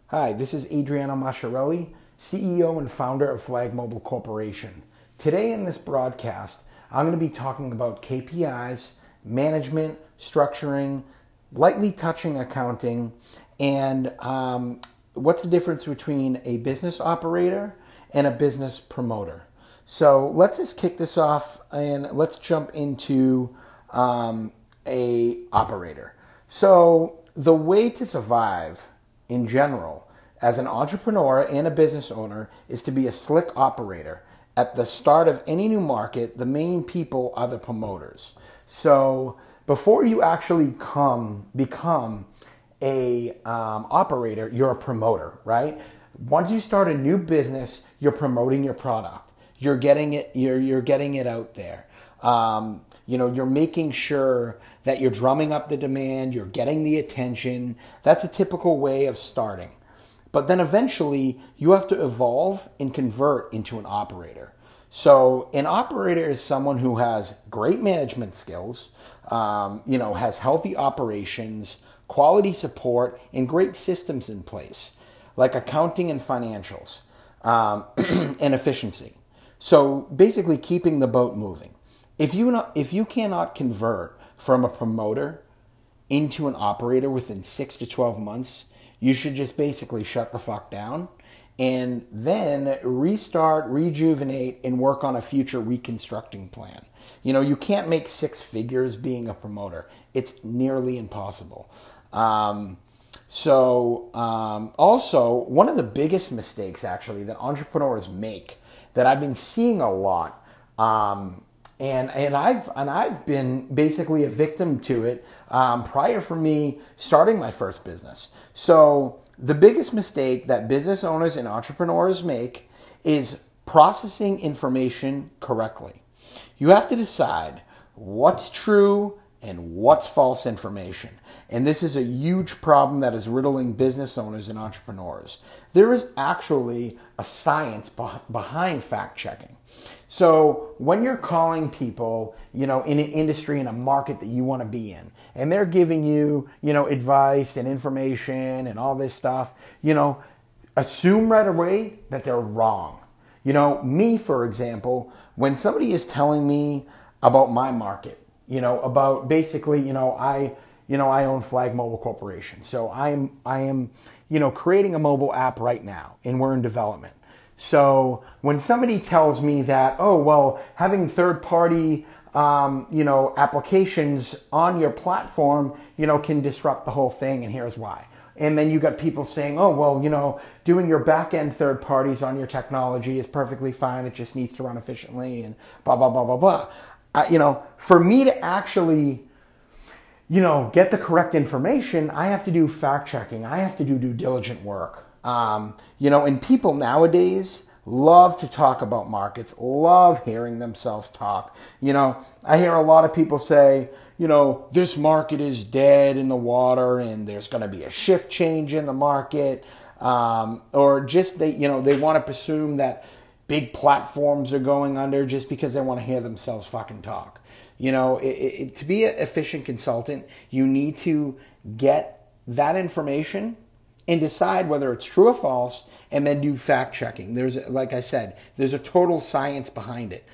Hi, this is Adriano Masciarelli, CEO and founder of Flag Mobile Corporation. Today in this broadcast, I'm going to be talking about KPIs, management, structuring, lightly touching accounting, and what's the difference between a business operator and a business promoter. So let's just kick this off and let's jump into a operator. So the way to survive in general as an entrepreneur and a business owner is to be a slick operator. At the start of any new market, the main people are the promoters. So before you actually become a operator, you're a promoter, right? Once you start a new business, you're promoting your product. You're getting it. You're getting it out there. You're making sure that you're drumming up the demand. You're getting the attention. That's a typical way of starting. But then eventually, you have to evolve and convert into an operator. So an operator is someone who has great management skills, has healthy operations, quality support, and great systems in place, like accounting and financials, and efficiency. So basically keeping the boat moving. If you cannot convert from a promoter into an operator within 6 to 12 months, you should just basically shut the fuck down and then restart, rejuvenate, and work on a future reconstructing plan. You can't make six figures being a promoter. It's nearly impossible. Also, one of the biggest mistakes actually that entrepreneurs make that I've been seeing a lot, and I've been basically a victim to it prior for me starting my first business. So the biggest mistake that business owners and entrepreneurs make is processing information correctly. You have to decide what's true and what's false information. And this is a huge problem that is riddling business owners and entrepreneurs. There is actually a science behind fact checking. So when you're calling people, in an industry, in a market that you want to be in, and they're giving you, advice and information and all this stuff, assume right away that they're wrong. Me, for example, when somebody is telling me about my market, about basically, I own Flag Mobile Corporation. So I am, creating a mobile app right now, and we're in development. So when somebody tells me that, having third-party, applications on your platform, can disrupt the whole thing, and here's why. And then you got people saying, doing your back-end third parties on your technology is perfectly fine. It just needs to run efficiently, and blah, blah, blah, blah, blah. For me to actually, get the correct information, I have to do fact checking. I have to do due diligent work. And people nowadays love to talk about markets, love hearing themselves talk. I hear a lot of people say, this market is dead in the water and there's going to be a shift change in the market. Or just they want to presume that big platforms are going under just because they want to hear themselves fucking talk. To be an efficient consultant, you need to get that information and decide whether it's true or false, and then do fact checking. Like I said, there's a total science behind it.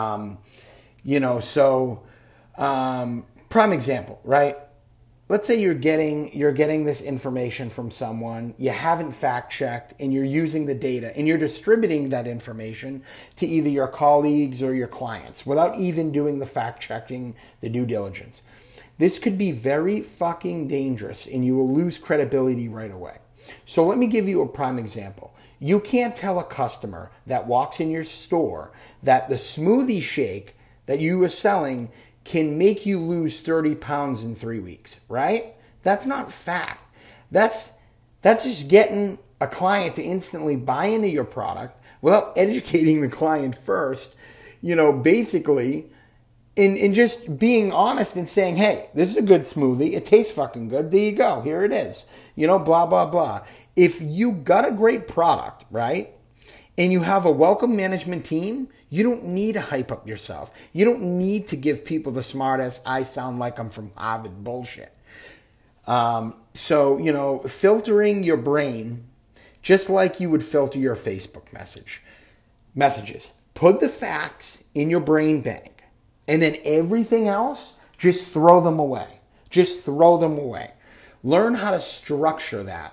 Prime example, right? Let's say you're getting this information from someone, you haven't fact checked, and you're using the data, and you're distributing that information to either your colleagues or your clients without even doing the fact checking, the due diligence. This could be very fucking dangerous, and you will lose credibility right away. So let me give you a prime example. You can't tell a customer that walks in your store that the smoothie shake that you are selling can make you lose 30 pounds in 3 weeks, right? That's not fact. That's just getting a client to instantly buy into your product without educating the client first, basically, in just being honest and saying, hey, this is a good smoothie. It tastes fucking good. There you go. Here it is. Blah, blah, blah. If you got a great product, right, and you have a welcome management team, you don't need to hype up yourself. You don't need to give people the smartest, I sound like I'm from Harvard bullshit. Filtering your brain just like you would filter your Facebook messages. Put the facts in your brain bank, and then everything else, just throw them away. Just throw them away. Learn how to structure that.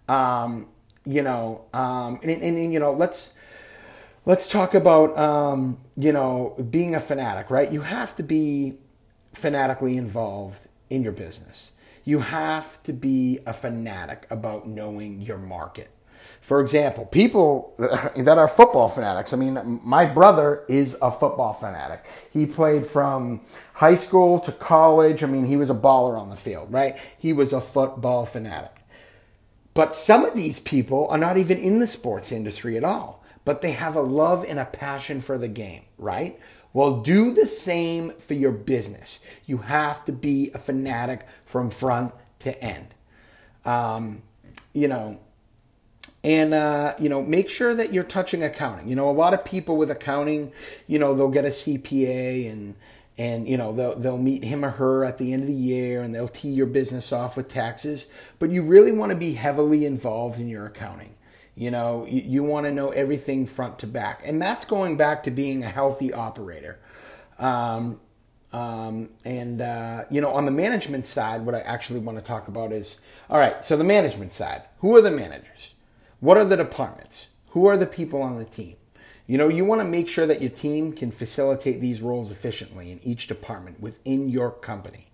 Let's talk about being a fanatic, right? You have to be fanatically involved in your business. You have to be a fanatic about knowing your market. For example, people that are football fanatics. I mean, my brother is a football fanatic. He played from high school to college. I mean, he was a baller on the field, right? He was a football fanatic. But some of these people are not even in the sports industry at all, but they have a love and a passion for the game, right? Well, do the same for your business. You have to be a fanatic from front to end. Make sure that you're touching accounting. A lot of people with accounting, they'll get a CPA and they'll meet him or her at the end of the year and they'll tee your business off with taxes. But you really want to be heavily involved in your accounting. You want to know everything front to back. And that's going back to being a healthy operator. On the management side, what I actually want to talk about is, all right, so the management side, who are the managers? What are the departments? Who are the people on the team? You want to make sure that your team can facilitate these roles efficiently in each department within your company.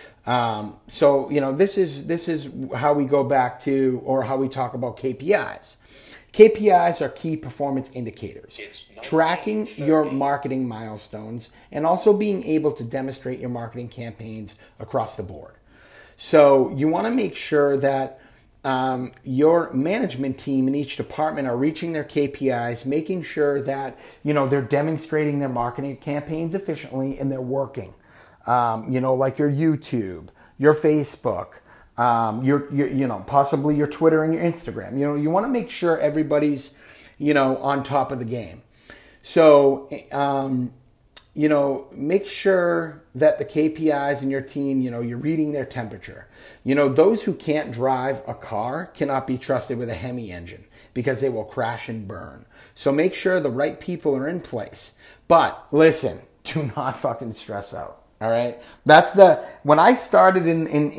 This is how we go back to, or how we talk about KPIs. KPIs are key performance indicators, tracking your marketing milestones and also being able to demonstrate your marketing campaigns across the board. So you want to make sure that your management team in each department are reaching their KPIs, making sure that, they're demonstrating their marketing campaigns efficiently and they're working. Like your YouTube, your Facebook, possibly your Twitter and your Instagram. You want to make sure everybody's, on top of the game. So, make sure that the KPIs in your team, you're reading their temperature. Those who can't drive a car cannot be trusted with a Hemi engine because they will crash and burn. So make sure the right people are in place. But listen, do not fucking stress out. All right. When I started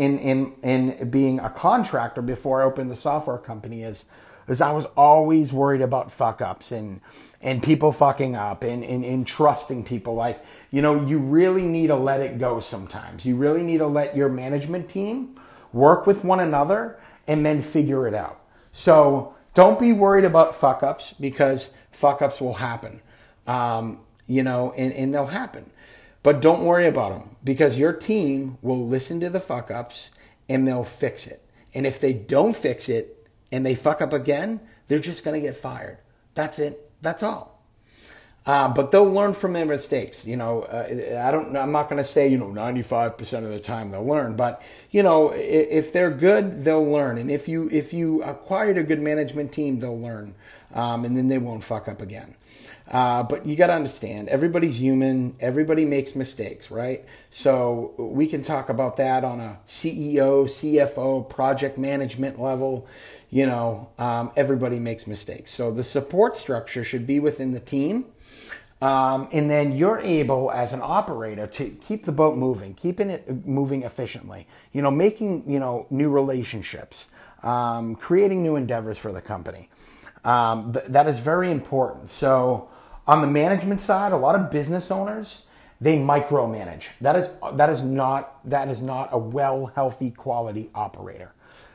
in being a contractor before I opened the software company is I was always worried about fuck ups and people fucking up and trusting people. Like, you really need to let it go sometimes. You really need to let your management team work with one another and then figure it out. So don't be worried about fuck ups because fuck ups will happen, and they'll happen. But don't worry about them because your team will listen to the fuck ups and they'll fix it. And if they don't fix it and they fuck up again, they're just going to get fired. That's it. That's all. But they'll learn from their mistakes. I'm not going to say, 95% of the time they'll learn, but if they're good, they'll learn. And if you acquired a good management team, they'll learn. And then they won't fuck up again. But you got to understand, everybody's human. Everybody makes mistakes, right? So we can talk about that on a CEO, CFO, project management level. Everybody makes mistakes. So the support structure should be within the team. And then you're able, as an operator, to keep the boat moving, keeping it moving efficiently. Making, new relationships, creating new endeavors for the company. That is very important. So on the management side, a lot of business owners, they micromanage. That is not a well, healthy, quality operator.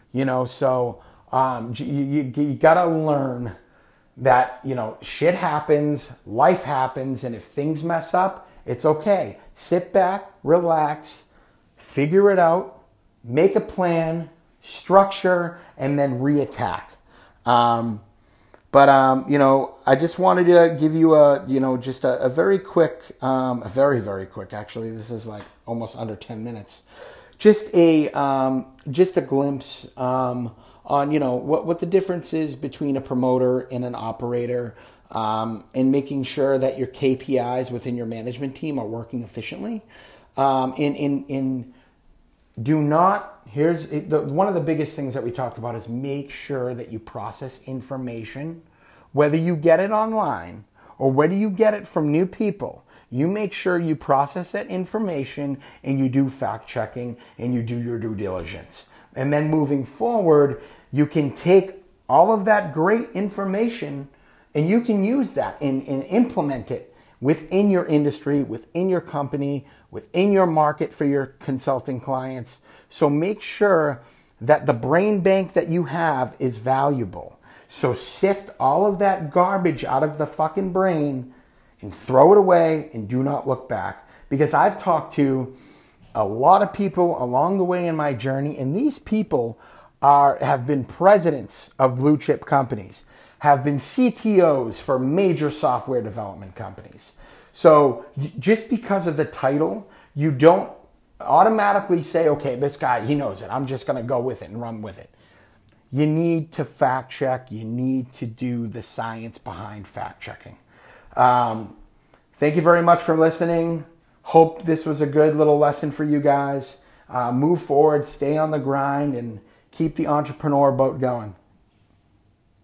So you gotta learn that shit happens, life happens, and if things mess up, it's okay. Sit back, relax, figure it out, make a plan, structure, and then reattack. I just wanted to give you a very quick, very, very quick, actually, this is like almost under 10 minutes. Just a glimpse, on, what the difference is between a promoter and an operator, and making sure that your KPIs within your management team are working efficiently. Do not One of the biggest things that we talked about is make sure that you process information, whether you get it online or whether you get it from new people. You make sure you process that information and you do fact checking and you do your due diligence. And then moving forward, you can take all of that great information and you can use that and implement it within your industry, within your company, within your market for your consulting clients. So make sure that the brain bank that you have is valuable. So sift all of that garbage out of the fucking brain and throw it away and do not look back. Because I've talked to a lot of people along the way in my journey, and these people have been presidents of blue chip companies, have been CTOs for major software development companies. So just because of the title, you don't automatically say, okay, this guy, he knows it. I'm just going to go with it and run with it. You need to fact check. You need to do the science behind fact checking. Thank you very much for listening. Hope this was a good little lesson for you guys. Move forward, stay on the grind, and keep the entrepreneur boat going.